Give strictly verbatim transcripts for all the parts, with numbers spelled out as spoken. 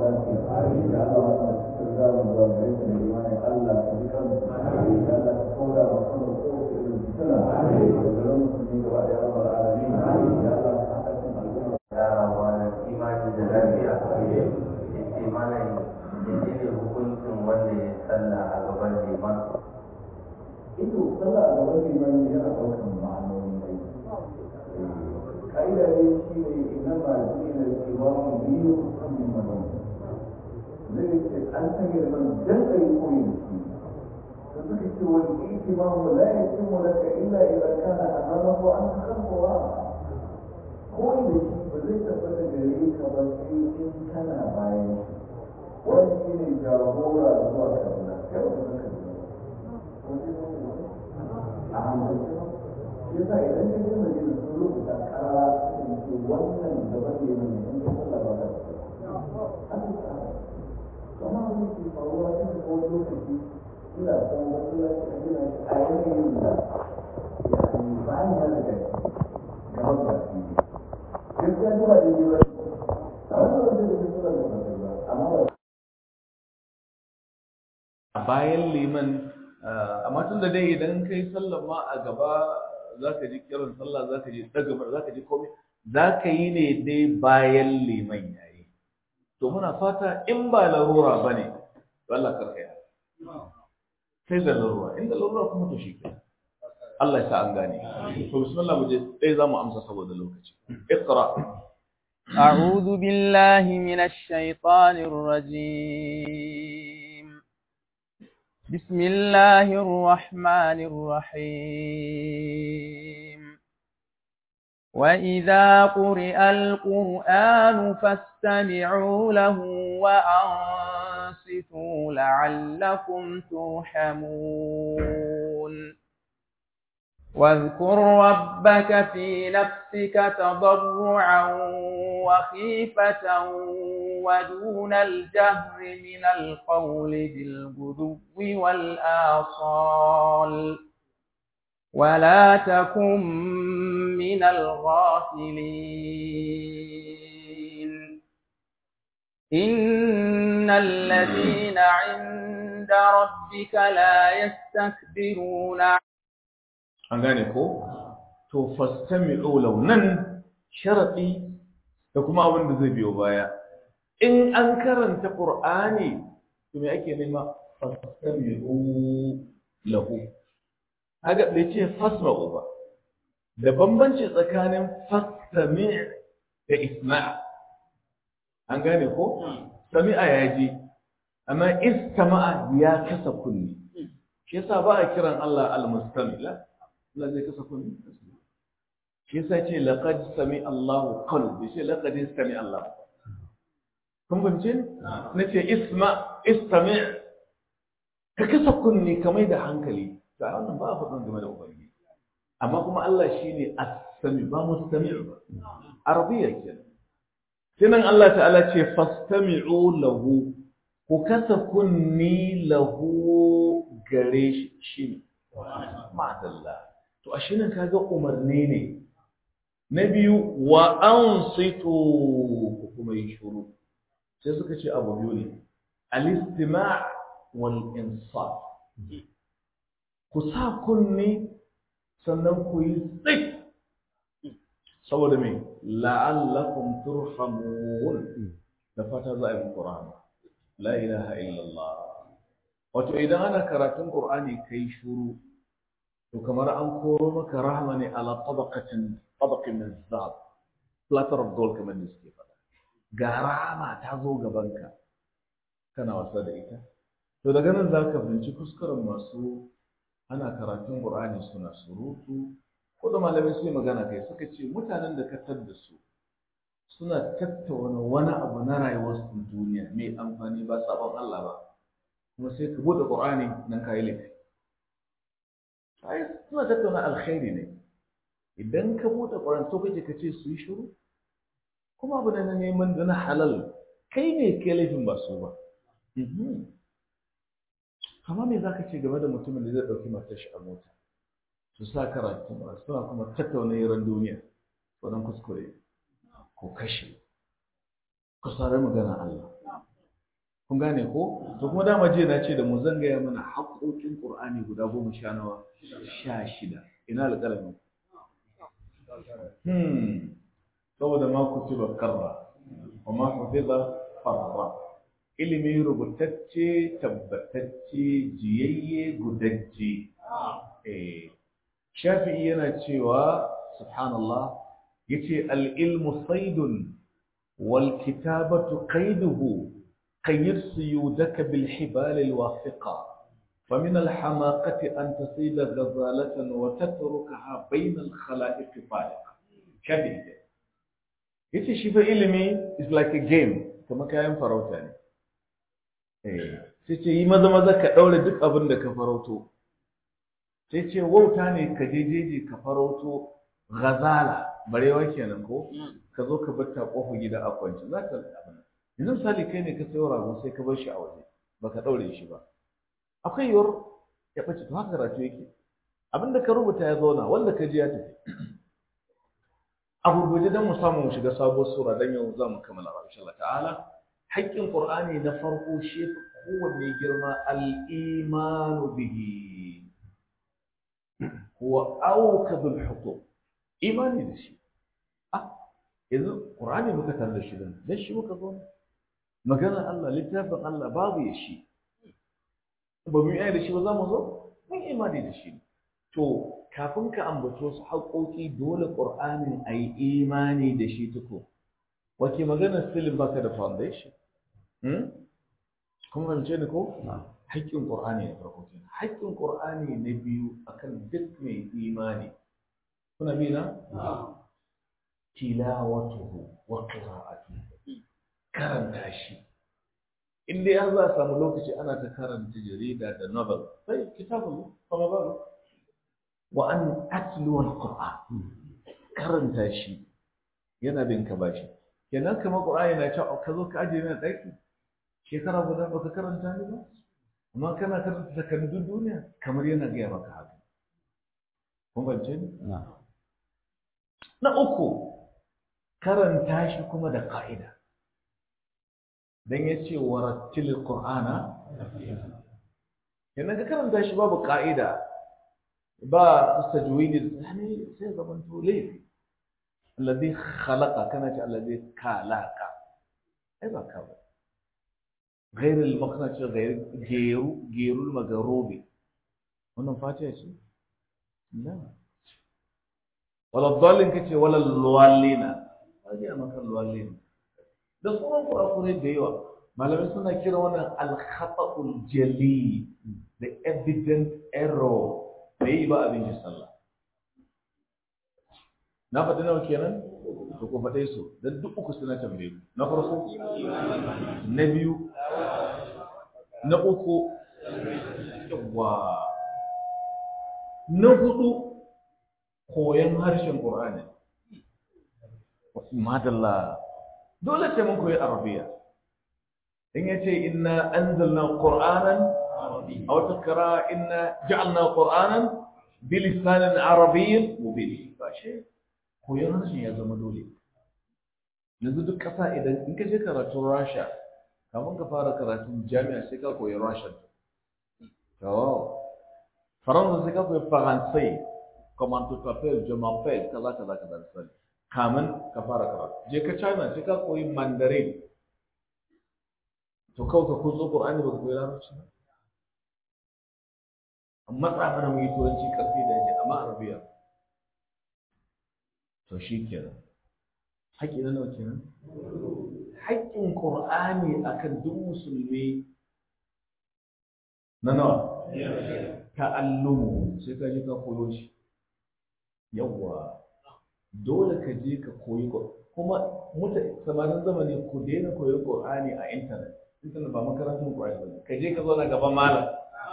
lafiya ya Allah wannan cikin zamu zuwa gare ka da imanin Allah ka bi kan ya Allah ka kaura wa kan kowace irin fitina da garin musulmi gaba da rabbal alamin ya Allah ka haɗa kan al'umma yara wannan imani da lafiya yace malam menene hukuncin wanda ya salla a gaban liman ito sallah a gaban liman yana ɗaukan ma'anoni mai ƙa'ida ne shi ne ina ma jina imamu biyu kan limanin zai ce an sanya liman dan a yi koyi da shi da suka ce wani imamu la ya cimma laka illa idan kana amamahu an khalquwa koyi da shi ba zai tabbata gare ka ba sai in kana bayan shi wani shi ne jagora zuwa kabila kai wani kabila a hankali shi yasa idan ka je madina sun rubuta karara sun ce wannan gaban liman ne in ka sallah ba ka da kuma wani ke faruwa ta da wani lokaci ina kuma masallaci a gina shi a yanayin da ya yi bayan ya daga gaban da shi gaskiya ta ba daidai ba a wani wanda da ke sallah ba ka ba amma ba a bayan liman amma tun da dai idan kai sallar ma a gaba za ka ji kiran sallah za ka ji dagamar za ka ji komai za ka yi ne dai bayan liman yayi to muna fata in ba larura ba ne to Allah karka ya sai da larura in da larura kuma to shi ke Allah ya sa an gane to bismillah mu je dai za mu amsa saboda lokaci iqra أعوذ بالله من الشيطان الرجيم بسم الله الرحمن الرحيم وإذا قرئ القرآن فاستمعوا له وأنصتوا لعلكم ترحمون واذكر ربك في نفسك تضرعا وخيفة ودون الجهر من القول بالغدو والآصال ولا تكن من الغافلين إن الذين عند ربك لا يستكبرون an gane ko to fastami'u law nan sharadi da kuma abin da zai biyo baya in an karanta qur'ani to me ake nema fastami'u lahu kaga bai ce fasma'u ba da bambanci tsakanin fastami' da isma' an gane ko sami'a yaji amma istama'a ya kasa kunni shi yasa ba a kiran Allah al-mustami' la Allah zai kasa kunni shi yasa ce laqad sami Allahu qalbi shi laqad sami Allah kun bance nace isma istami ka kasa kunni kamar da hankali to wannan ba a faɗin game da ubangiji amma kuma Allah shine as-sami ba mustami' ba arabiyya kenan kinan Allah ta'ala ce fastami'u lahu ku kasa kunni lahu gare shi ma'adallah to ashe nan kaga umarni ne na biyu wa ansitu kuma yi shuru sai suka ce abu biyu ne al-istima' wal insat ku sa kunni sannan ku yi tsik saboda me la'allakum turhamun da fata za a yi Qur'ani la ilaha illallah wato idan ana karatun Qur'ani kai shuru to kamar an koro maka rahma ne ala tabaqatin tabaqin min zab platter of gold kamar da suke faɗa ga rahma ta zo gabanka kana wasa da ita to daga nan zaka binci kuskuren masu ana karatun Qur'ani suna surutu ko da malamai su yi magana kai suka ce mutanen da ka tadda su suna tattauna wani abu na rayuwar su duniya mai amfani ba sabon Allah ba kuma sai ka bude Qur'ani nan kai laifi ai suna tattauna alkhairi ne idan ka bude Qur'ani to kake kace su yi shiru kuma abu ne na neman da na halal kai ne ke laifin ba su ba amma me zaka ce game da mutumin da zai dauki matar shi a mota su sa karatu suna kuma tattauna yaran duniya wannan kuskure ko kashe ku sare magana Allah kun gane ko to kuma dama je na ce da mu zan gaya mana haƙoƙin Qur'ani guda goma sha nawa sha shida ina alƙalami hmm saboda ma kutiba karra wa ma hafiza farra ilimi rubutacce tabbatacce jiyayye gudajje eh shafi'i yana cewa subhanallah yace al-ilmu saydun wal kitabatu qayduhu qayyid suyudaka bil hibal al wafiqa famin al hamaqati an tasida ghazalatan wa tatrukaha bayna al khalaiq faliqa shafi'i yace shi fa ilimi is like a game kamar kayan farauta ne eh sai ce yi maza maza ka daure duk abin da ka farauto sai ce wauta ne ka jejeje ka farauto ghazala barewa kenan ko ka zo ka bar ta kofar gida a kwance za ka abin yanzu misali kai ne ka sayo rago sai ka bar shi a waje baka daure shi ba akwai yiwuwar ya bace to haka karatu yake abinda ka rubuta ya zauna wanda ka ji ya tafi a gurguje dan mu samu mu shiga sabuwar sura dan yau za mu kammala insha Allah ta'ala haƙƙin Qur'ani na farko shi kowanne girma al-imanu bihi huwa awkadul huquq imani da shi ah yanzu Qur'ani muka tarda shi dan dan shi muka zo magana Allah littafin Allah babu ya shi ba mu yi da shi ba za mu zo mun imani da shi to kafin ka ambato su haƙoƙi dole Qur'anin ayi imani da shi tuko wace magana silin baka da foundation hmm kuma fahimce ni ko haƙƙin Qur'ani ne farko kenan haƙƙin Qur'ani na biyu akan duk mai imani kuna bi na tilawatuhu wa qira'atuhu karanta shi in dai an za a samu lokaci ana ta karanta jarida da novel sai kitabun kuma ba wa an atlu al-Qur'an karanta shi yana bin ka bashi kenan kamar Qur'ani na cewa ka zo ka aje ni a daki shekara guda baka karanta ni ba amma kana karanta takardun duniya kamar yana gaya maka haka kun fahimce ni na uku karanta shi kuma da ka'ida dan yace warattil qur'ana kenan ka karanta shi babu ka'ida ba tajwidi yani sai zaman to laifi alladhi khalaqa kana ce alladhi khalaqa ai ba ka ba غير المخرج غير غير غير المغروب wannan fatiha ce la wala dallin kace wala luwallina aje maka luwallina da sauran kurakure da yawa malamai suna kira wannan al-khata'ul jali the evident error bai ba abin sallah na faɗi nawa kenan to ku faɗe su dan duk uku suna tambaye ku na farko na biyu na uku yawa na hudu koyon harshen Qur'ani madalla dole sai mun koyi arabiya in yace inna anzalna qur'anan aw takra inna ja'alna qur'anan bilisanin arabiyyin mubin bashi koyon harshen ya zama dole yanzu duk ƙasa idan in ka je karatun Rasha kamun ka fara karatun jami'a sai ka koyi Russian to Faransa sai ka koyi Faransai comment tu t'appelles je m'appelle kaza kaza kaza sai kamun ka fara karatu je ka China sai ka koyi Mandarin to kawai ka kuzo Qur'ani ba ka koyi Larabci ba amma tsamanin mu yi turanci karfi da yake amma Arabiya to shi kenan haƙƙi na nawa kenan haƙƙin Qur'ani akan duk musulmi na nawa ta'allumu sai ka je ka koyo shi yawa dole ka je ka koyi kuma mutane samanin zamani ku daina koyon Qur'ani a internet internet ba makarantun Qur'ani ba ka je ka zo na gaban malam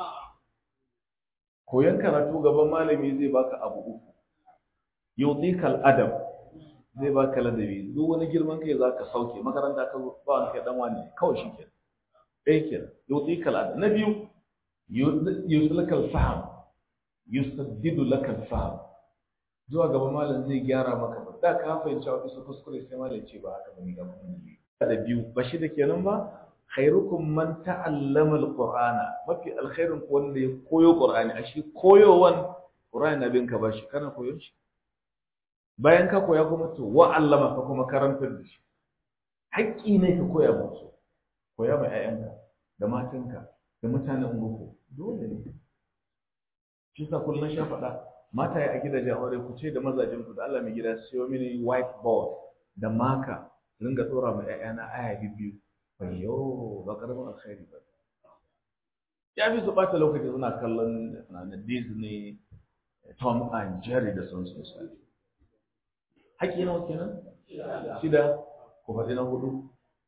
koyon karatu gaban malami zai baka abu uku yutika al-adab zai baka ladabi duk wani girman kai zaka sauke makaranta ka ba wani kai dan wani kawai shike dai kenan yutika al-adab na biyu yuslaka al-fahm yusaddidu laka al-fahm zuwa gaban malam zai gyara maka ba da ka fahimci wani su kuskure sai malam ce ba haka bane ga mun da biyu ba shi da kenan ba khairukum man ta'allama alqur'ana mafi alkhairin ku wanda ya koyo qur'ani a shi koyowan qur'ani nabin ka bashi kana koyon shi bayan ka koya kuma to wa allama ka kuma karantar da shi haƙƙi ne ka koya musu koya ma ƴaƴanka da matanka da mutanen unguku dole ne shi sa kullun sha faɗa mata ya a gidajen aure ku ce da mazajin ku da Allah mai gida siyo mini whiteboard da maka ringa tsora ma ƴaƴana aya biyu ayyo ba karamin alkhairi ba ya fi su ɓata lokaci suna kallon na Disney Tom and Jerry da sun su misali haƙƙi nawa kenan shida ku faɗi na hudu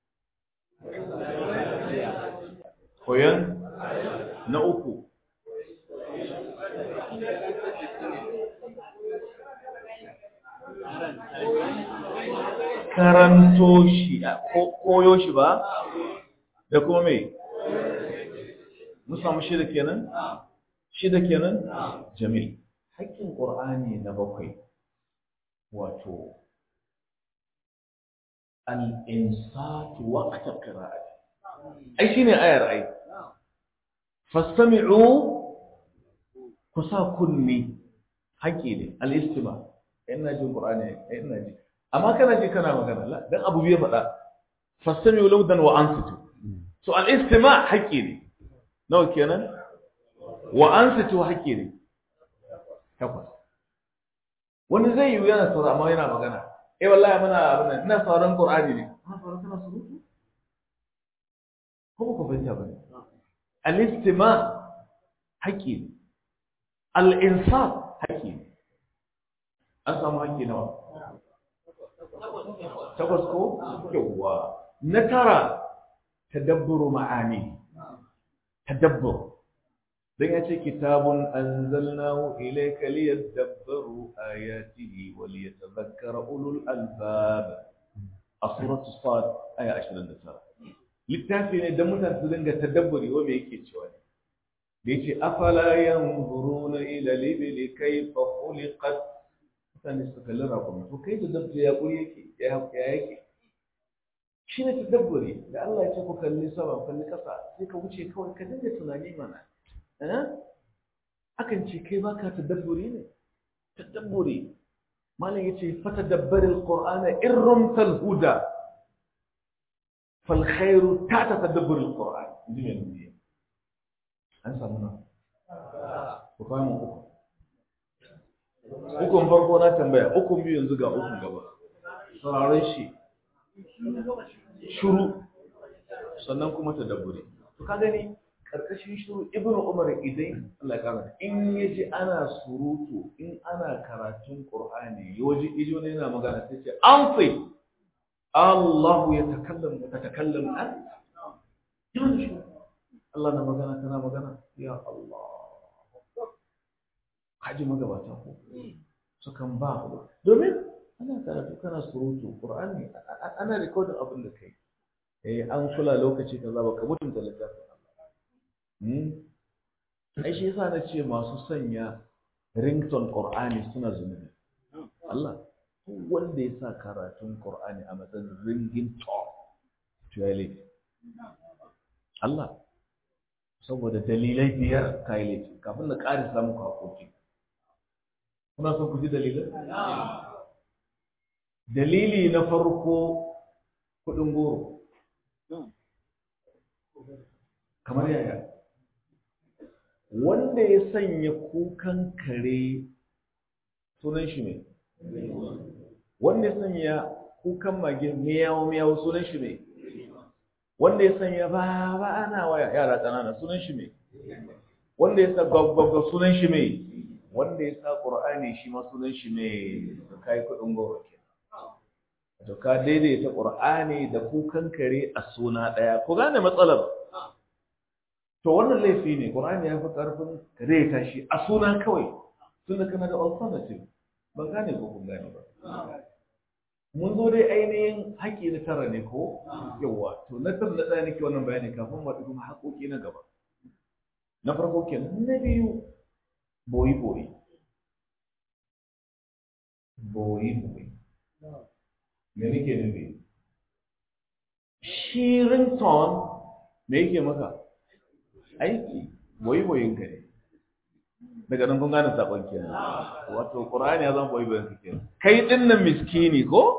koyon na uku karanto shi koyo shi ba da kuma mai mun samu shida kenan shida kenan jamil haƙƙin ƙur'ani na bakwai wato al-insatu waqta qira'ati ai shine ayar ai fastami'u kusa kunni haƙƙi ne al-istima ina jin qur'ani ina ji amma kana ji kana magana la dan abu biya faɗa fastami'u lawdan wa ansitu so al-istima haƙƙi ne nawa kenan wa ansitu haƙƙi ne takwas wani zai yi yana saurara amma yana magana eh wallahi muna abin nan ina sauraron qur'ani ne amma sauraron kana surutu ko ko fahimta bane al-istima haƙƙi ne al-insaf haƙƙi ne an samu haƙƙi nawa takwas ko yawa na tara tadabburu ma'ani tadabbur dan yace kitabun anzalnahu ilayka liyadabbaru ayatihi wa liyatadhakkara ulul albab a suratu sad aya ashirin da tara littafi ne da mutane su dinga tadabburi wa me yake cewa ne da yace afala yanzuruna ila libli kayfa khuliqat mutane su kalli rakumi to kai da dabba ya kuri yake ya yake shi ne tadabburi da Allah ya ce ku kalli sama kalli kasa sai ka wuce kawai ka dinga tunani mana eh akan ce kai baka tadabburi ne tadabburi malam yace fatadabbari alqur'ana irrumtal huda fal khairu ta tadabburi alqur'an inji ne an samu na ku kai mu uku ukun farko na tambaya ukun biyu yanzu ga ukun gaba sauraron shi shuru sannan kuma tadabburi to ka gani karkashin shuru ibnu umar idan Allah ya kara in yaji ana surutu in ana karatun qur'ani yaji ijo ne yana magana sai ce an fi Allah ya takallamu ta takallamu an yanzu Allah na magana kana magana ya Allah haji magabata ko sukan ba domin ana karatu kana surutu qur'ani ana recording abin da kai eh an kula lokaci kaza baka mutunta littafin Allah hmm ai shi yasa nace masu sanya ringtone qur'ani suna zunubi Allah wanda ya sa karatun qur'ani a matsayin ringing tone to yayi Allah saboda dalilai biyar kai laifi kafin na ƙari samu hakoki kuna son ku ji dalilai dalili na farko kudin goro kamar yaya wanda ya sanya kukan kare sunan shi ne wanda ya sanya kukan mage miyawo miyawo sunan shi ne wanda ya sanya ba ba ana waya yara ƙanana sunan shi ne wanda ya sa gwaggwagwa sunan shi ne wanda ya sa ƙur'ani shi ma sunan shi ne kai kudin goro ke to ka daidaita qur'ani da kukan kare a suna daya ku gane matsalar to wannan laifi ne qur'ani ya fi karfin kare ta shi a suna kawai tunda kana da alternative ban gane ko kun gane ba mun zo dai ainihin haƙi na tara ne ko yawa to na tara da ɗaya nake wannan bayani kafin mu kuma haƙoƙi na gaba na farko kenan na biyu boyi boyi boyi boyi me nake nufi shi ringtone me yake maka aiki boyi-boyin ka ne daga nan kun gane sakon kenan wato qur'ani ya zama boyi-boyin ka kenan kai din nan miskini ko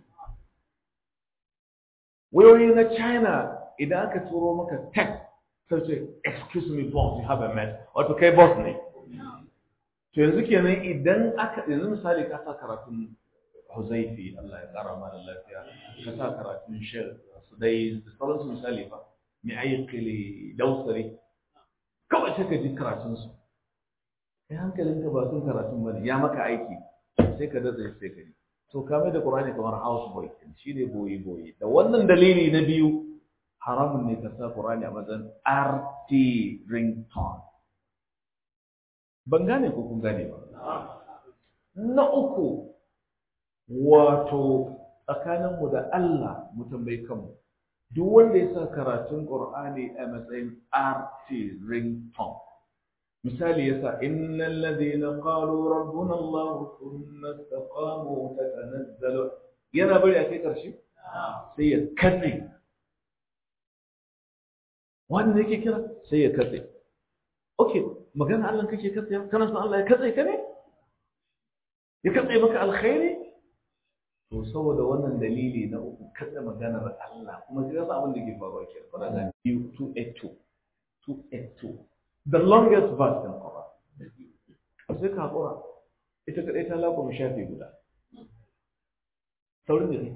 wayoyi na China idan aka turo maka text sai ce excuse me boss you have a mess wato kai boss ne to yanzu kenan idan aka yanzu misali ka sa karatun Huzaifi Allah ya kara mana lafiya ka sa karatun Sheikh Sudais da sauransu misali fa mai ayyukali dausari kawai sai ka ji karatunsu kai hankalinka ba sun karatun ba ne ya maka aiki sai ka datse sai ka ji to kamar da Qur'ani kamar house boy shi ne boyi boyi da wannan dalili na biyu haramun ne ka sa Qur'ani a matsayin R T ringtone ban gane ko kun gane ba na uku wato tsakaninmu da Allah mu tambayi kanmu duk wanda ya sa karatun Qur'ani a matsayin R T ringtone misali yasa innal ladina qalu rabbuna Allah thumma istaqamu tatanazzalu yana bari a kai karshe sai ya katse wanda yake kira sai ya katse okay magana Allah kake katse kana san Allah ya katse ka ne ya katse maka alkhairi to saboda wannan dalili na uku katse maganar Allah kuma sai yasa abin da ke faruwa ke kana ga two eighty-two two eighty-two the longest verse in Quran sai ka hakura ita kadai ta lako mu shafi guda saurin da ne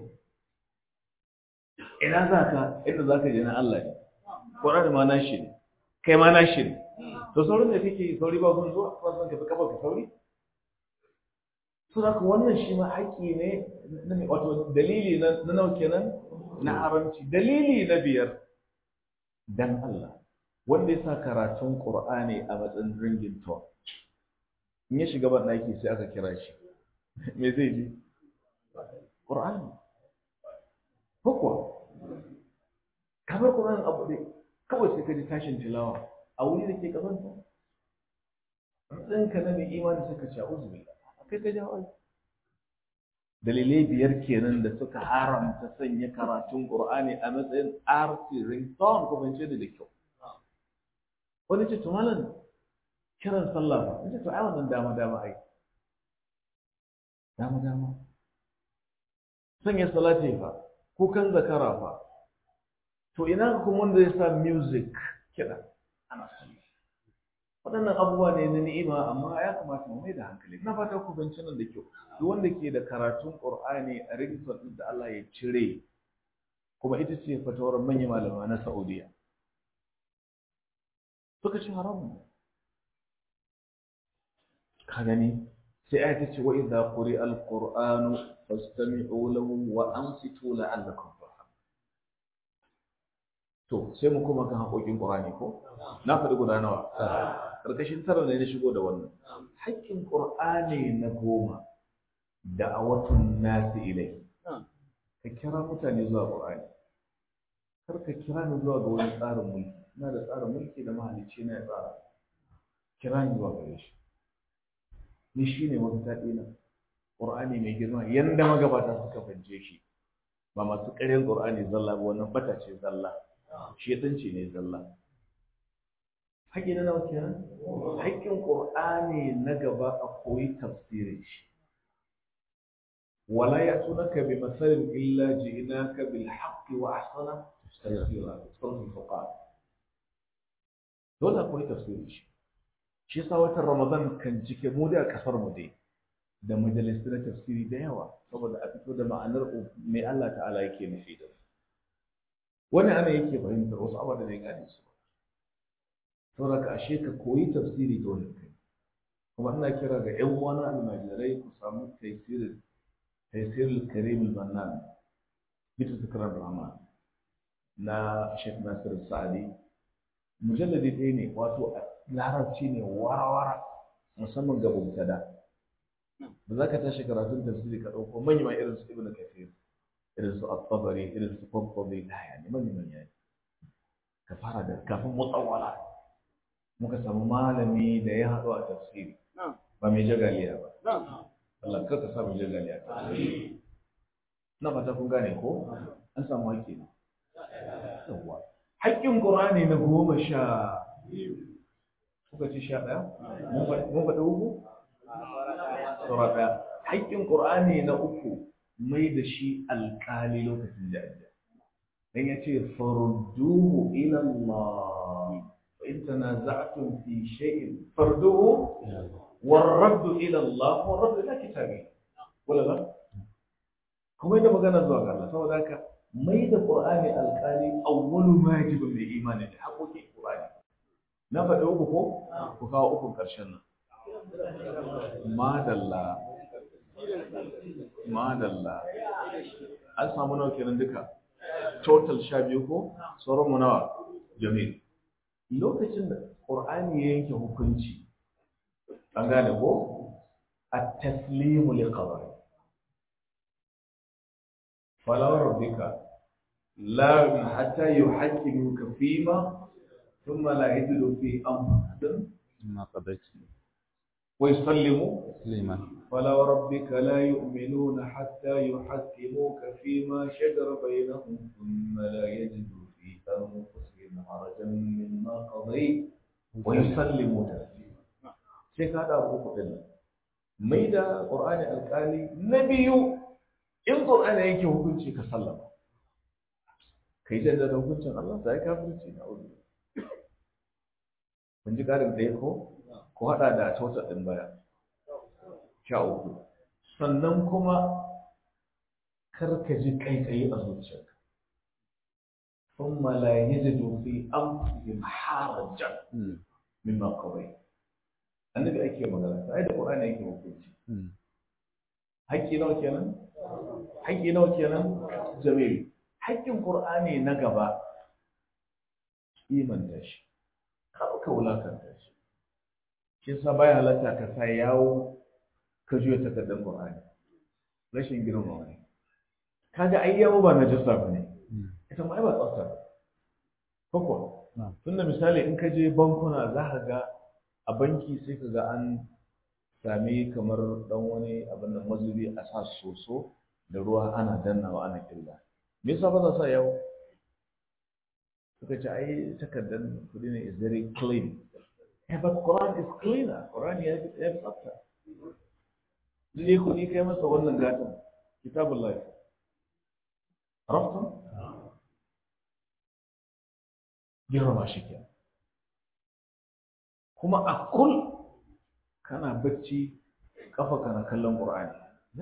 ina zaka inda zaka je na Allah ne Quran ma nashi ne kai ma nashi ne to saurin da kake sauri ba gun zuwa ba san ka fi kafa ka sauri so da wannan shi ma haƙi ne wato dalili na nawa kenan na haramci dalili na biyar dan Allah wanda ya sa karatun Qur'ani a matsayin ringing tone in ya shiga ban daki sai aka kira shi me zai ji Qur'ani ko kuwa kamar Qur'ani abu ne kawai sai ka ji tashin tilawa a wuri da ke kazanta ɗinka na mai imani suka ci a'udhu billah kai ka jawo dalilai biyar kenan da suka haramta sanya karatun Qur'ani a matsayin R T ringtone ko bance da kyau wani ce to malam kiran sallah ba nace to ai wannan dama dama ai dama dama sanya salati fa ko kan zakara fa to ina kuma wanda ya sa music kiɗa ana sani waɗannan abubuwa ne na ni'ima amma ya kamata mu mai da hankali na fata ku fahimci nan da kyau duk wanda ke da karatun Qur'ani a ringtone din da Allah ya cire kuma ita ce fatawar manyan malama na Saudiya suka ce haramun ka gani sai ayata ce wa idza quri'a al-qur'anu fastami'u lahu wa ansitu la'allakum turhamun to sai mu kuma kan haƙoƙin Qur'ani ko na faɗi guda nawa karkashin tara ne na shigo da wannan haƙƙin Qur'ani na goma da'awatun nasi ilai ka kira mutane zuwa Qur'ani kar ka kira ni zuwa ga wani tsarin mulki ina da tsarin mulki da mahalicci na ya tsara kira ni zuwa gare shi ni shine mafita ɗina Qur'ani mai girma yanda magabata suka fahimce shi ba masu ƙaryan Qur'ani zalla ba wannan bata ce zalla shedanci ne zalla haƙƙi na nawa kenan haƙƙin Qur'ani na gaba a koyi tafsirin shi wala yatunaka bi masalin illa ji'naka bil haqqi wa ahsana tafsira sunan fuqaha dole akwai tafsirin shi shi yasa watan Ramadan kan cike mu da kasar mu dai da majalisun na tafsiri da yawa saboda a fito da ma'anar mai Allah ta'ala yake nufi da wani ana yake fahimtar wasu abubuwa da ya gane su saboda ka ashe ka koyi tafsiri dole kai kuma ina kira ga ƴan uwana almajirai ku samu tafsirin tafsirul karim al-bannan bisa zikrar rahman na Sheikh Nasir Sa'di mujalladi ɗaya ne wato larabci ne warawara musamman ga mubtada ba za ka tashi karatun tafsiri ka ɗauko manyan irin su Ibn Kathir irin su At-Tabari irin su Qurtubi da yani manyan manyan ka fara da kafin mutawwala muka samu malami da ya haɗu a tafsiri ba mai jagaliya ba Allah kar ka sa mai jagaliya na fata kun gane ko an samu haƙƙi ne yawa haƙƙin Qur'ani na goma sha kuka ci sha ɗaya mun faɗi uku saura ɗaya haƙƙin Qur'ani na uku mai da shi alƙali lokacin jahiliya dan yace farudduhu ila Allah wa in tanaza'tum fi shay'in farduhu warraddu ila Allah warraddu ila kitabi wala la kuma da magana zuwa ga Allah saboda haka mai da Qur'ani alƙali awwalu ma yajibu bil imani da haƙoƙin Qur'ani na faɗi uku ko ku kawo uku ƙarshen nan madalla madalla an samu nawa kenan duka total sha biyu ko sauran mu nawa jamil lokacin da Qur'ani ya yanke hukunci an gane ko at-taslimu li qadari fala rabbika la hatta yuhaqqimuka fima thumma la yajidu fi amrin ما قضيت ويسلموا تسليما فلا وربك لا يؤمنون حتى يحكموك فيما شجر بينهم ثم لا يجدوا في أنفسهم حرجا مما قضيت ويسلموا تسليما شيخ هذا أبو قبل ميدا قرآن القالي نبي إن قرآن يكي hukunci ka sallama kai da da hukuncin Allah sai kafirci na uzu kun ji karin da ko ko hada da tota din baya sha uku sannan kuma kar ka ji kaikayi a zuciyarka thumma la yajidu fi anfusihim harajan mimma qadayt annabi ake magana sai da qur'ani yake hukunci haƙƙi nawa kenan haƙƙi nawa kenan jamil haƙƙin qur'ani na gaba imanta shi kar ka wulakanta shi kin sa baya halatta ka sa yawo ka juya takardar Qur'ani rashin girmama ne kaga ai yawo ba najasa bane ita ma ai ba tsafta koko tunda misali in ka je bankuna za ka ga a banki sai ka ga an sami kamar dan wani abin da mazubi a sa soso da ruwa ana dannawa ana killa me yasa ba za sa yawo suka ce ai takardar kudi ne is very clean yeah, but Quran is cleaner Quran ya fi tsafta zai kudi kai masa wannan gatan kitabullah arafta girma shi ke kuma a kul kana bacci kafa kana kallon Qur'ani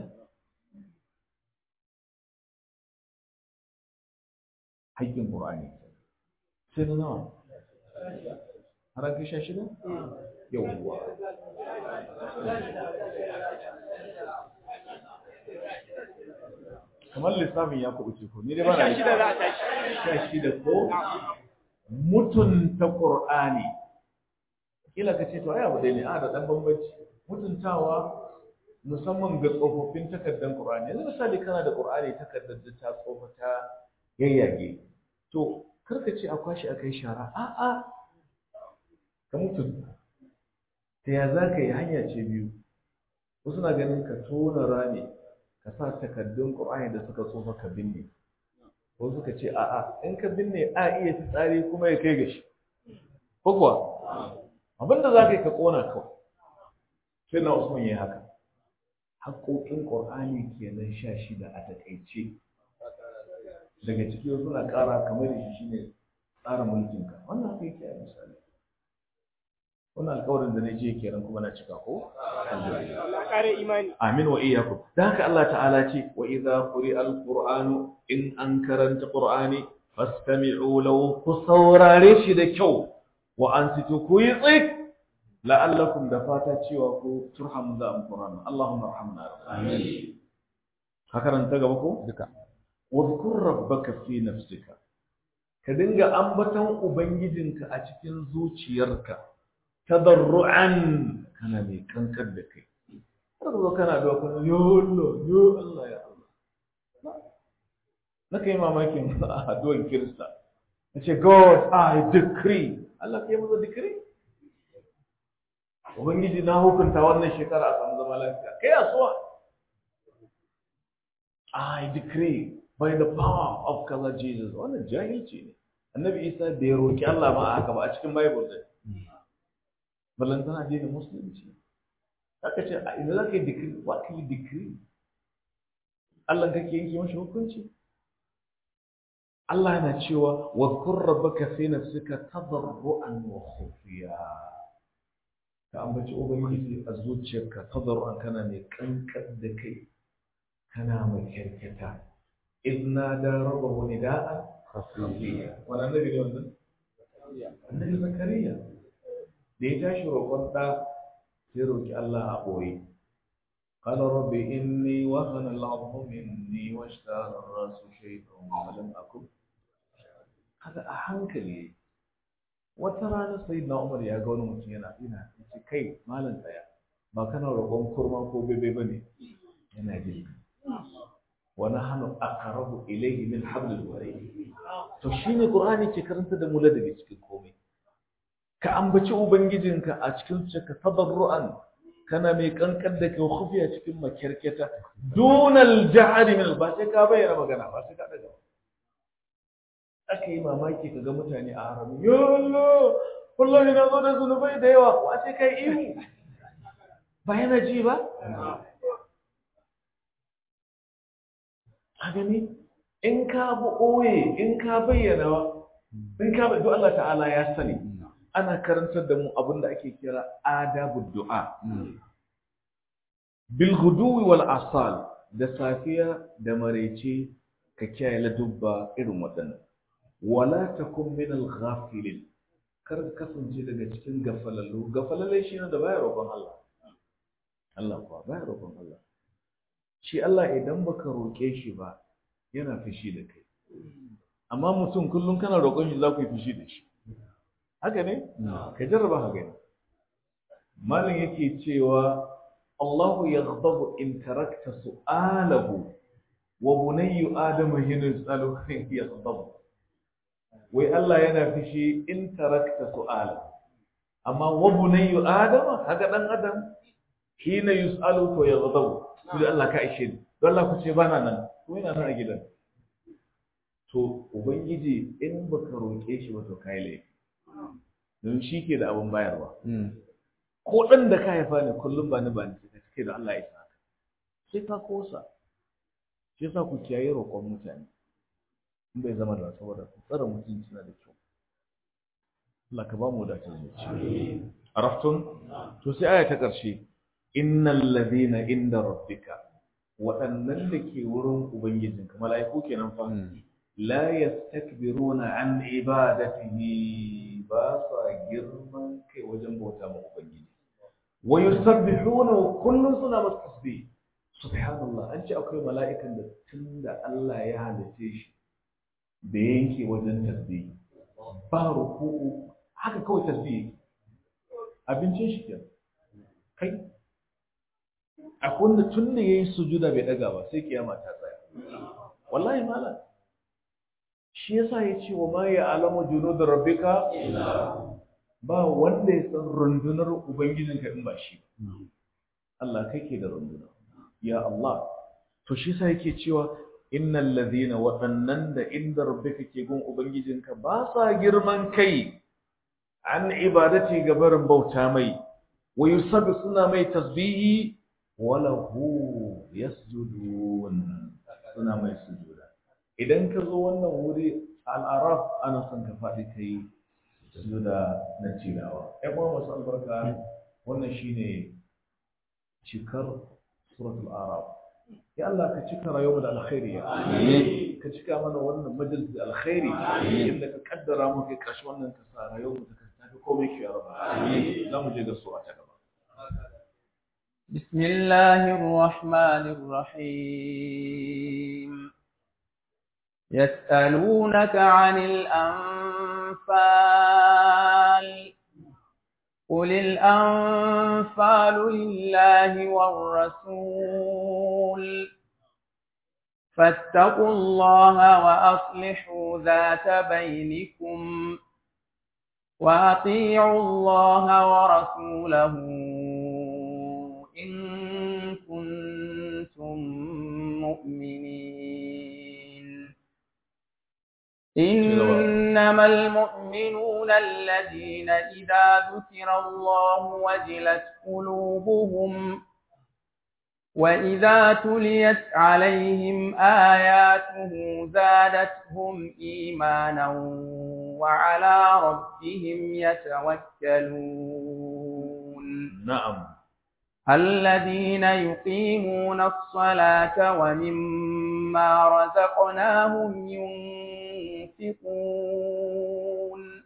haƙƙin Qur'ani sai na nawa har ka sha shida yawwa kamar lissafin ya kuɓuce ko ni dai ba na sha shida ko mutunta Qur'ani kila ka ce to ai abu dai ne a da dan bambanci mutuntawa musamman ga tsofaffin takardar Qur'ani yanzu misali kana da Qur'ani takardar da ta tsofa ta yayyage to karka ce a kwashi akai shara a a ka mutunta ta ya za ka yi hanya ce biyu wasu na ganin ka tona rami ka sa takardun Qur'ani da suka tsofa ka binne wasu suka ce a a in ka binne a iya tsari kuma ya kai gashi ko kuwa abinda za ka yi ka ƙona kawai sai na Usman ya yi haka haƙoƙin ƙur'ani kenan sha shida a taƙaice daga ciki wasu na ƙara kamar da shi shine tsara mulkinka wannan haka yake a misali wannan alƙawarin da na je kenan kuma na cika ko amin wa iyyakum dan haka Allah ta'ala ce wa idza quri'a al-qur'anu in an karanta qur'ani fastami'u lahu ku saurare shi da kyau wa ansitu ku yi tsik la'allakum da fata cewa ku turhamu za mu qur'an Allahumma arhamna amin ka karanta gaba ko duka wadhkur rabbaka fi nafsika ka dinga ambaton ubangijinka a cikin zuciyarka tadarruan kana mai kankar da kai har zo kana da kana yo Allah yo Allah ya Allah na kai mamakin addu'ar Kirista nace God I decree Allah ke masa decree ubangiji na hukunta wannan shekara a samu zama lafiya kai asuwa I decree by the power of kaza Jesus wannan jahilci ne annabi Isa bai roki Allah ba haka ba a cikin Bible din balantana addinin musulunci aka ce a ina zaka yi decree what can you decree Allah kake yanke mashi hukunci Allah yana cewa wadhkur rabbaka fi nafsika tadarruan wa khufiya ka ambaci ubangiji a zuciyarka tadarruan kana mai kankan da kai kana mai kirkita idna da rabbahu nidaa khafiya wannan nabi ne wannan annabi zakariya da ya tashi roƙon ɗa sai roƙi Allah a ɓoye قال رب إني وهن العظم مني واشتعل الرأس شيئا ولم أكن هذا أحنكلي وترى سيدنا عمر يا قول متينا هنا كي ما لن تيا ما كان رقم كرما كو بيبي بني هنا جل ونحن أقرب إليه من حبل الوريد تشيني القرآن تكرنت ده مولدي cikin komai ka ambaci ubangijinka a cikin ka tadarruan kana mai kankan da ke khufiya cikin makyarketa dunal jahri min ba sai ka bayyana magana ba sai ka daga aka yi mamaki kaga mutane a harami ya Allah wallahi na zo da zunubai da yawa wa sai kai ihu ba yana ji ba a gani in ka bu oye in ka bayyana in ka ba Allah ta'ala ya sani ana karantar da mu abinda ake kira adabud du'a bil ghuduwi wal asal da safiya da marece ka kiyaye ladubba irin wadannan wala takun min al ghafilin kar ka kasance daga cikin gafalallu gafalalle shi ne da baya roƙon Allah Allah kuwa baya roƙon Allah shi Allah idan baka roƙe shi ba yana fushi da kai amma mutum kullum kana roƙon shi za ku yi fushi da shi haka ne ka jarraba haka ne malin yake cewa Allahu yaghdabu in tarakta su'alahu wa bunayyu adama hina yusalu yaghdabu wai Allah yana fishi in tarakta su'alahu amma wa bunayyu adama haka dan adam hina yusalu to yaghdabu to Allah ka ishe ni don Allah ku ce bana nan ko ina nan a gidan to ubangiji in baka roke shi ba to kai laifi don shi ke da abin bayarwa ko ɗan da ka haifa ne kullum ba ni ba ni sai ka da Allah ya sa ka sai ka kosa shi yasa ku kiyaye roƙon mutane in bai zama da saboda tsara mutum suna da kyau Allah ka ba mu da ta zuci araftun to sai aya ta ƙarshe innal ladina inda rabbika waɗannan da ke wurin ubangijinka mala'iku kenan fa la yastakbiruna an ibadatihi ba sa girman kai wajen bauta ma ubangiji wa yusabbihuna kullun suna masa tasbih subhanallah an ce akwai mala'ikan da tunda Allah ya halice shi da yanke wajen tasbih ba ruku'u haka kawai tasbih abincin shi kenan kai akwai wanda tunda yayi sujuda bai daga ba sai kiyama ta tsaya wallahi malam shi yasa yace wa ma ya alamu junud rabbika ba wanda ya san rundunar ubangijinka in ba shi Allah kake da runduna ya Allah to shi yasa yake cewa innal ladhina wadannan da inda rabbika ke gun ubangijinka ba sa girman kai an ibadati gabarin bauta mai wa yusabbi suna mai tasbihi wala hu yasjudun suna mai sujuda idan ka zo wannan wuri al'araf ana son ka faɗi ka yi su da na cilawa ‘yan uwa masu albarka wannan shi ne cikar suratul araf ya Allah ka cika rayuwa da alkhairi ya ka cika mana wannan majalis da alkhairi inda ka kaddara mu kai kashi wannan ka sa rayuwa da ka tafi komai ki ya raba za mu je ga su a ta gaba بسم الله الرحمن الرحيم يسألونك عن الأنفال قل الأنفال لله والرسول فاتقوا الله وأصلحوا ذات بينكم وأطيعوا الله ورسوله إن كنتم مؤمنين إنما المؤمنون الذين إذا ذكر الله وجلت قلوبهم وإذا تليت عليهم آياته زادتهم إيمانا وعلى ربهم يتوكلون. نعم. الذين يقيمون الصلاة ومما رزقناهم ينفقون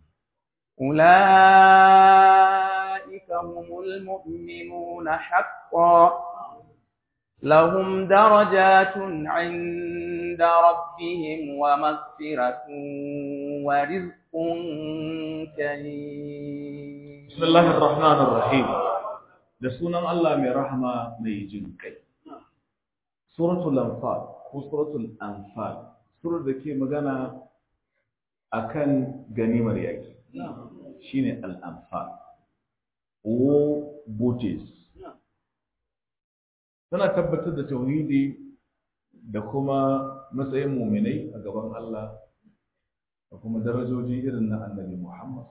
أولئك هم المؤمنون حقا لهم درجات عند ربهم ومغفرة ورزق كريم. بسم الله الرحمن الرحيم. da sunan Allah mai rahama mai jin kai. Suratul Anfal ko Suratul Anfal, surar da ke magana akan ganimar yaki. Shine Al-Anfal. War booties. Tana tabbatar da tauhidi da kuma matsayin mu'minai a gaban Allah da kuma darajoji irin na Annabi Muhammad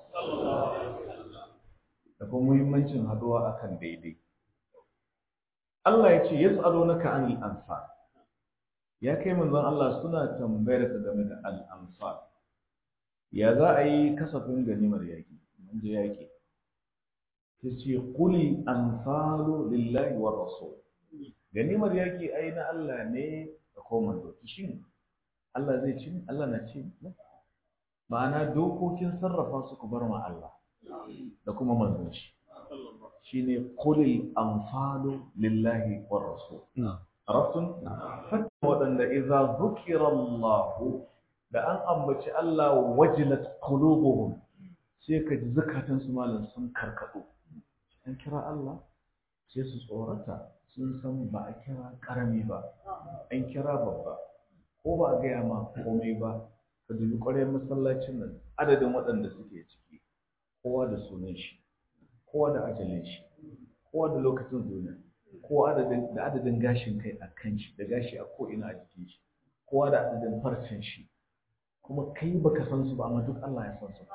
da kuma muhimmancin haduwa akan daidai. Allah ya ce yas'alunaka 'anil anfal. Ya kai manzon Allah suna tambayar ka game da al-anfal. Ya za a yi kasafin ganimar yaki? Mun je yaki. Sai qul anfalu lillahi war rasul. Ganimar yaki ai na Allah ne da kuma manzo. Shin Allah zai ci? Allah na ci? Ma'ana dokokin sarrafa su ku bar ma Allah da kuma manzon shi shine qulil anfalu lillahi war rasul. Arabtum fatta wadanda idza dhukira Allah da an ambaci Allah wajilat qulubuhum sai ka ji zakatan su malan sun karkado. An kira Allah sai su tsorata, sun san ba a kira karami ba, an kira babba ko ba a gaya ma komai ba. Ka dubi ƙwarar masallacin nan adadin waɗanda suke ciki, kowa da sunan shi, kowa da ajalin shi, kowa da lokacin duniya, kowa da adadin gashin kai a kan shi, da gashi a ko'ina a jikin shi, kowa da adadin farcen shi, kuma kai baka san su ba amma duk Allah ya san su.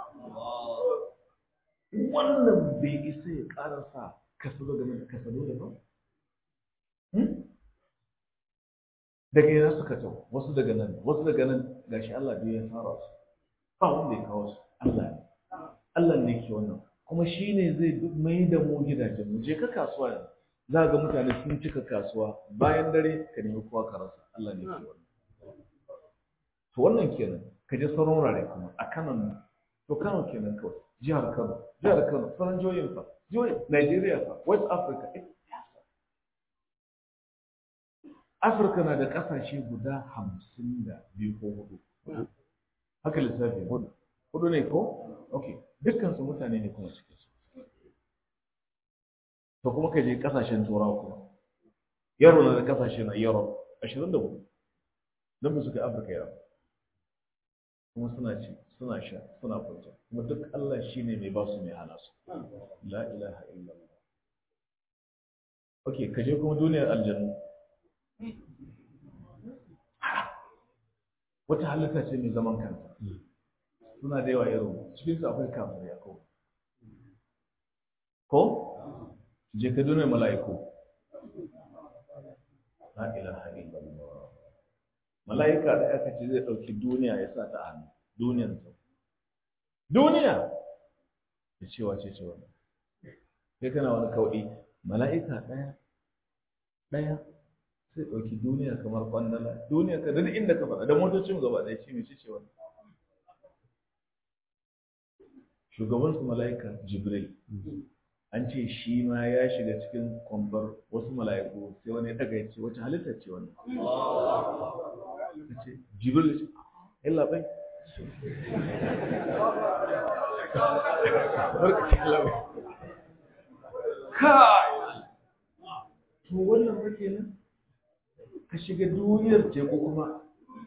Wannan bai isa ya ƙarasa kasado game da kasado da ba? Daga yana suka tau, wasu daga nan, wasu daga nan gashi Allah biyu ya tara su. Ba wanda ya kawo su, Allah ne. Allah ne ke wannan. Kuma shi ne zai duk mai da mu gidajen mu. Je ka kasuwa ne, za ga mutane sun cika kasuwa bayan dare ka nemi kowa ka rasa. Allah ne ke wannan. To wannan kenan, ka je sauran wurare kuma a kanan to Kano kenan kawai, jihar Kano, jihar Kano, sauran jihohin fa, jihohin Najeriya fa, West Africa, Afirka na da ƙasashe guda hamsin da biyu ko hudu. Haka lissafi hudu. Hudu ne ko? Ok. Dukkansu mutane ne kuma cikin su. To kuma ka je ƙasashen turawa kuma. Yaro na da ƙasashe na Europe ashirin da hudu. Don ba su kai Afirka yawa. Kuma suna ci, suna sha, suna kwanta. Kuma duk Allah shi ne mai ba su mai hana su. La ilaha illallah. Ok, ka je kuma duniyar aljannu. Wata halitta ce mai zaman kanta, suna da yawa irin cikin su akwai kafin ya ko ko je ka duniyar mala'iku. La ilaha illallah. Mala'ika da aka ce zai dauki duniya ya sa ta a hannu, duniyar ta duniya ya ce wace ce wannan, sai kana wani kauɗi. Mala'ika ɗaya ɗaya sai ɗauki duniya kamar kwandala, duniya ka duk inda ka faɗa da motocin gaba ɗaya ce mai ce wani. Shugaban su mala'ika Jibril an ce shi ma ya shiga cikin kwambar wasu mala'iku, sai wani ya ɗaga ya ce wace halitta ce wani. Ce Jibril ce illa bai kai to wannan ba kenan ka shiga duniyar teku kuma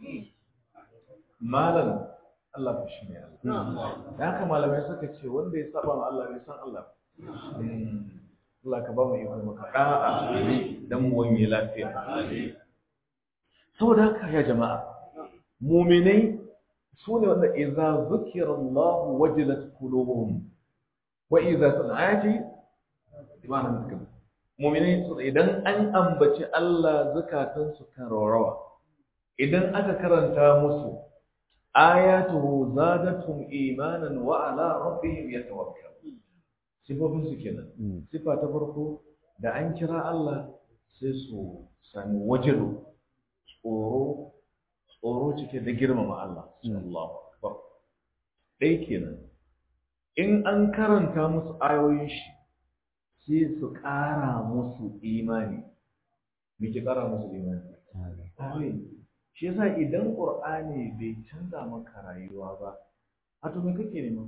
malam Allah ba shi ne Allah. Da haka malamai suka ce wanda ya saba ma Allah bai san Allah. Allah ka ba mu iko maka da'a dan mu wanye lafiya. Saboda haka ya jama'a, mu'minai su ne wanda idza zukira Allah wajilat qulubuhum wa idza tunati imanan suka mu'mini su idan an ambaci Allah zakatun su kan rawa idan aka karanta musu ayatuhu zadatuhum imanan wa ala rabbihim yatawakkalun sifofin su kenan sifa ta farko da an kira Allah sai su sami wajilu tsoro tsoro cike da girmama Allah sallallahu akbar dai kenan in an karanta musu ayoyin shi sai su ƙara musu imani me ke ƙara musu imani amin shi yasa idan qur'ani bai canza maka rayuwa ba a to me kake nema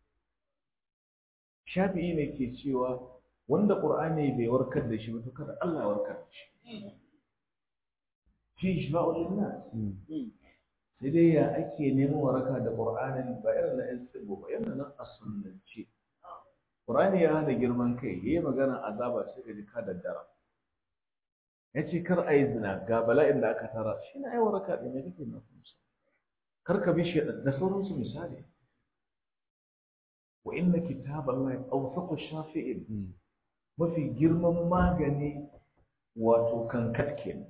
shafi'i ne ke cewa wanda qur'ani bai warkar da shi ba to kada Allah ya warkar da shi fi shifa'ul linnas sai dai ya ake neman waraka da qur'anin ba irin na istibo ba yana nan a sunnance qur'ani ya hana girman kai yayi magana azaba sai ka ji ka daddara yace kar ayi zina ga bala'in da aka tara shi ne ai waraka din ne kake nufi kar ka bi shi da sauransu misali wa inna kitaballahi awsaqu shafi'in mafi girman magani wato kankat kenan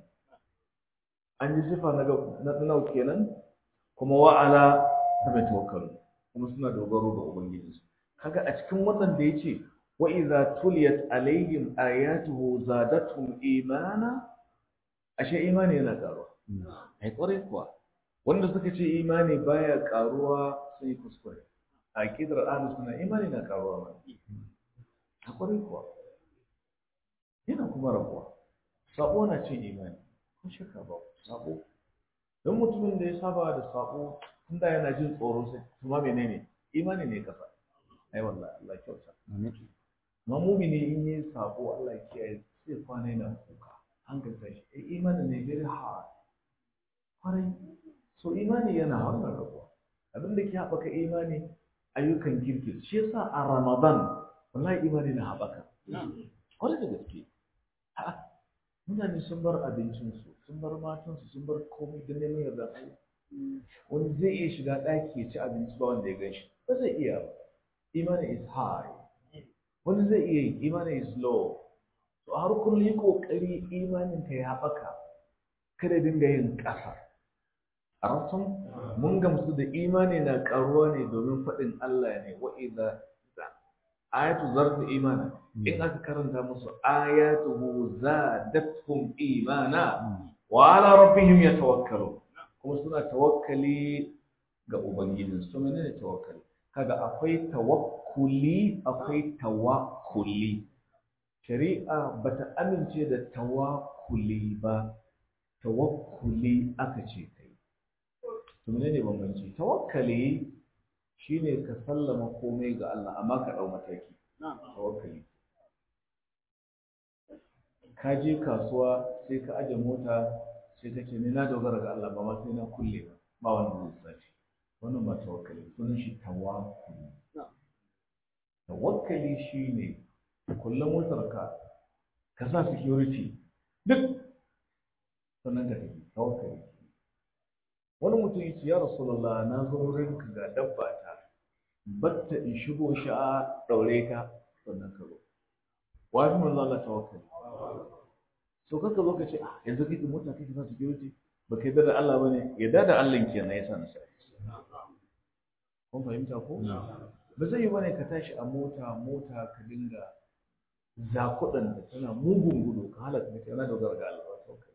an ji sifa na na nau kenan kuma wa'ala ta tawakkalu kuma suna dogaro ga ubangiji kaga a cikin wannan da yace wa idza tuliyat alaihim ayatuhu zadatuhum imana ashe imani yana karuwa ai kore kuwa wanda suka ce imani baya karuwa sai kuskure aqidar ahlus sunna imani na karuwa ma a kore kuwa yana kuma rabuwa sabo na cin imani ko shakka ba sabo don mutumin da ya saba da sabo tunda yana jin tsoro sai kuma menene imani ne kasa ai wallahi Allah kyauta amin ma mu'mini in yi sabo Allah ya kiyaye sai kwana yana kuka hankali shi eh imani ne very hard kwarai so imani yana wannan rabuwa abin da ke haɓaka imani ayyukan kirki shi yasa a Ramadan wallahi imani na haɓaka kwarai da gaske mutane sun bar abincinsu sun bar matansu sun bar komai don neman yarda Allah wani zai iya shiga ɗaki ya ci abinci ba wanda ya gan shi ba zai iya ba imani is high wani zai iya yi imani is low to har kullum yi kokari imanin ka ya haɓaka kada dinga yin ƙasa a rasun mun gamsu da imani na ƙaruwa ne domin faɗin Allah ne wa idza ayatu zarfu imana in aka karanta musu ayatuhu zadatuhum imana wa ala rabbihim yatawakkalun kuma suna tawakkali ga ubangijin su menene tawakkali kaga akwai tawakkuli akwai tawakkuli shari'a bata amince da tawakkuli ba tawakkuli aka ce kai to menene bambanci tawakkali shine ka sallama komai ga Allah amma ka dau mataki tawakkali ka je kasuwa sai ka aje mota sai kake ni na dogara ga Allah ba ma sai na kulle ba ba wannan lissafi wannan ba tawakkali sunan shi tawakkuli tawakkali shine kullum motar ka ka sa security duk sannan ka tafi tawakkali wani mutum yace ya rasulullah na zo wurin ka ga dabba ta batta in shigo shi a daure ka sannan ka zo wani manzo Allah tawakkali so kaka zo ka ce ah yanzu kike mota kike sa security ba kai da Allah bane yadda da Allah kenan yasa na sai kun fahimta ko ba zai yi bane ka tashi a mota mota ka dinga zakudan da tana mugun gudu ka halaka ne kana dogara ga Allah tawakkali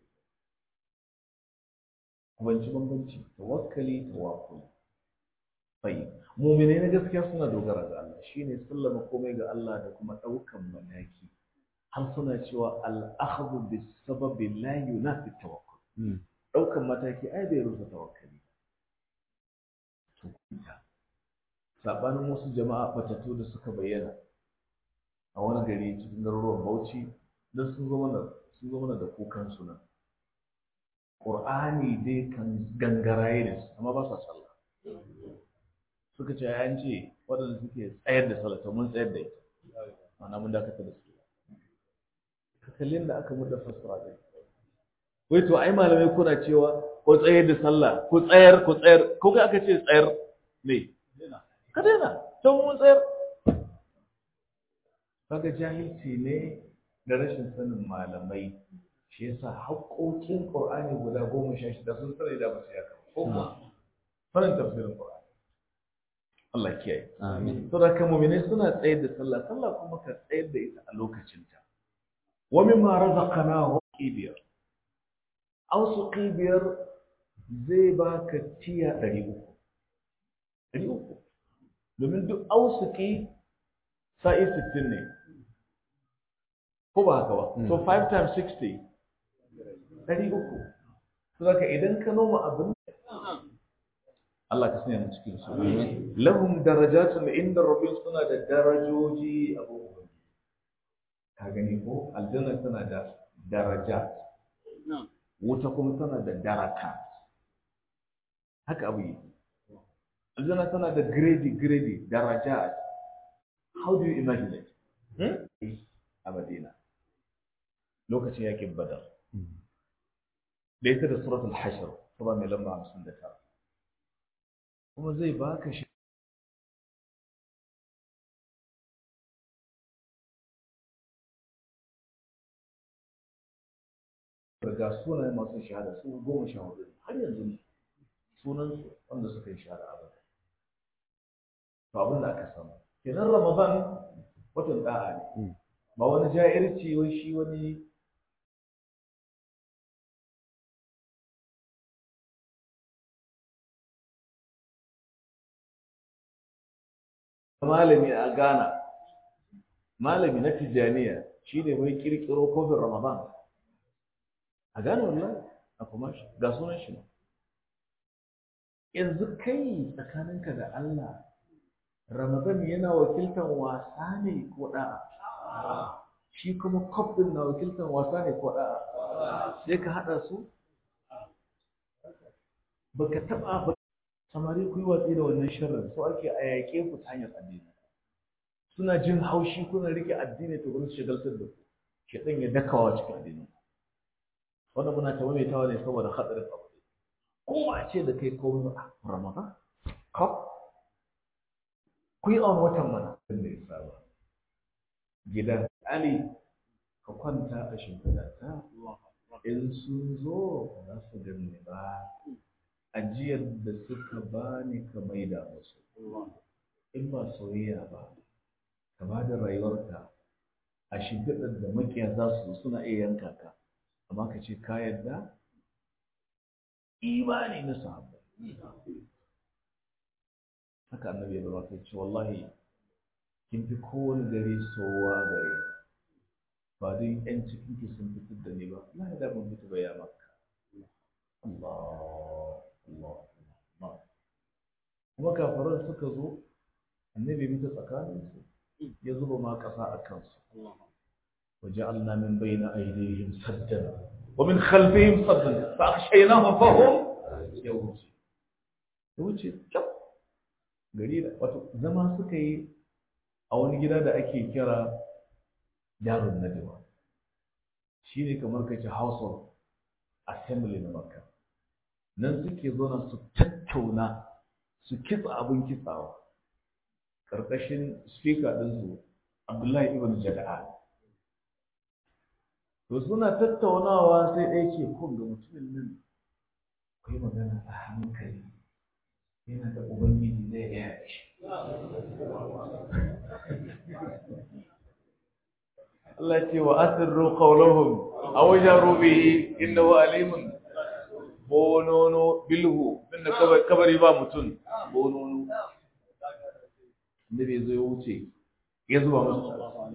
kubanci bambanci tawakkali tawakkuli fai mu'mini na gaskiya suna dogara ga Allah shine sallama komai ga Allah da kuma daukan mataki har suna cewa al-akhdhu bis-sababi la yunafi tawakkul daukan mataki ai bai rusa tawakkali to sabanin wasu jama'a batatu da suka bayyana a wani gari cikin garuruwan Bauchi dan sun zo mana sun zo mana da kukan suna Qur'ani dai kan gangaraye da su amma ba sa sallah suka ce an ce waɗanda suke tsayar da sallah to mun tsayar da ita ana mun dakata da su kallin da aka muda fassara dai wai to ai malamai kuna cewa ko tsayar da sallah ko tsayar ko tsayar ko kai aka ce tsayar ne ka daina don mun tsayar kaga jahilci ne da rashin sanin malamai shi yasa haƙoƙin Qur'ani guda goma sha shida sun tsare da basu yaka ko kuma sanin tafsirin Qur'ani Allah kiyaye amin to da kan mu'minai suna tsayar da sallah sallah kuma ka tsayar da ita a lokacinta wa mimma razaqnahu qibiyar ausu qibiyar zai baka tiya ɗari uku ɗari uku domin duk ausuki sa'i sittin ne ko ba haka ba so five times sixty ɗari uku so zaka idan ka noma abin Allah ka sanya mu cikin su lahum darajatun inda rabbihim suna da darajoji a gurin ka gani ko aljanna tana da darajat wuta kuma tana da darakat haka abu yi aljanna tana da grade grade darajat how do you imagine it hmm? a Madina lokacin yakin Badar da ita da suratul hashr sura mai lamba hamsin da tara kuma zai baka shi ga sunayen masu shahada su goma sha hudu har yanzu sunansu wanda suka yi shahada abada to abin da aka samu kenan Ramadan watan da'a ne ba wani ja'irci wai shi wani malami a Ghana malami na Tijaniya shi ne mai kirkiro kofin Ramadan a Ghana wallahi a kuma shi ga sunan shi yanzu kai tsakaninka da Allah Ramadan yana wakiltar wasa ne ko da'a shi kuma cup din na wakiltar wasa ne ko da'a sai ka hada su baka taba ba samari ku yi watsi da wannan sharrin so ake a yaƙe ku ta hanyar addini suna jin haushi kuna rike addini ta gurin shagaltar da ku shedan ya dakawa cikin addini wannan muna ta maimaitawa ne saboda hadarin abu ko a ce da kai komai a Ramadan cup ku yi on watan mana da ya saba gidan Ali ka kwanta a shimfiɗa ta in sun zo za su gani ba ajiyar da suka bani ka maida musu in ba soyayya ba ka ba da rayuwarka a shimfiɗar da makiya za su suna iya yanka ka amma ka ce ka yarda imani na sahabbai haka annabi ya zama kai ce wallahi kin fi kowane gari sowa gare ba dai yan cikin ki sun fitar da ni ba na da mun fita ba ya maka Allah Allah Allah kuma kafaran suka zo annabi mutu tsakanin su ya zuba ma kasa a kansu وجعلنا من بين أيديهم سدا ومن خلفهم صدا فأغشيناهم فهم يوجي يوجي gari da wato zama suka yi a wani gida da ake kira darun nadwa shine kamar kace house of assembly na Makka nan suke zona su tattauna su kitsa abin kitsawa karkashin speaker din su Abdullahi ibn Jada'a to suna tattaunawa sai ɗaya ce kun ga mutumin nan kai magana a hankali yana da ubangiji zai gaya shi Allah ce wa asirru qawluhum aw jaru bihi innahu alimun bonono bilhu inda kabari ba mutum bonono nabi zai wuce ya zuba musu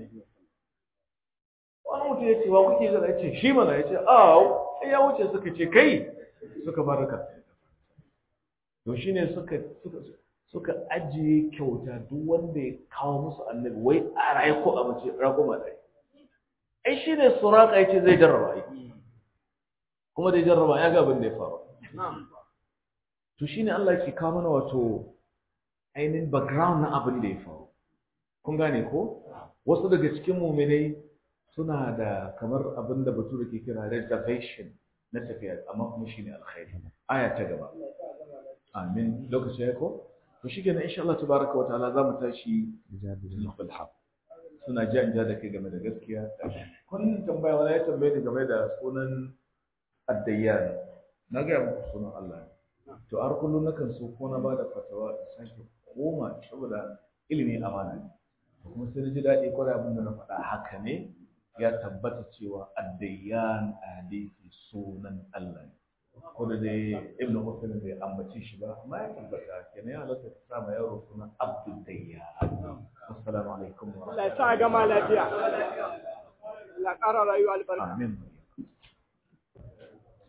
wani mutum ya ce wa kuke zara ya ce shi mana ya ce aw sai ya wuce suka ce kai suka baraka to shine suka suka suka ajiye kyauta duk wanda ya kawo musu annabi wai a raye ko a mace ragoma dai ai shine suraka yace zai jarraba ai kuma dai jarraba ya ga abin da ya faru to shine Allah yake kawo mana wato ainihin background na abin da ya faru kun gane ko wasu daga cikin mu'minai suna da kamar abin da bature ke kira reservation na tafiya amma kuma shine alkhairi aya ta gaba amin lokaci ya ko to shikenan insha Allah tabaraka wa ta'ala zamu tashi bil haq suna ja in ja da kai game da gaskiya kun tambaya wala ya tambaye ni game da sunan addayyan na ga muku sunan Allah to har kullun nakan so ko na bada fatawa da sake koma saboda ilimi amana ne kuma sai ji dadi ko da abin da na faɗa haka ne ya tabbata cewa addayyan hadisi sunan Allah ne ko da dai ibnu muslim bai ambace shi ba amma ya tabbata kenan ya halatta ta sa ma yaro sunan abdul dayyan assalamu alaikum wa Allah ya sa gama lafiya Allah ƙara rayuwa albarka amin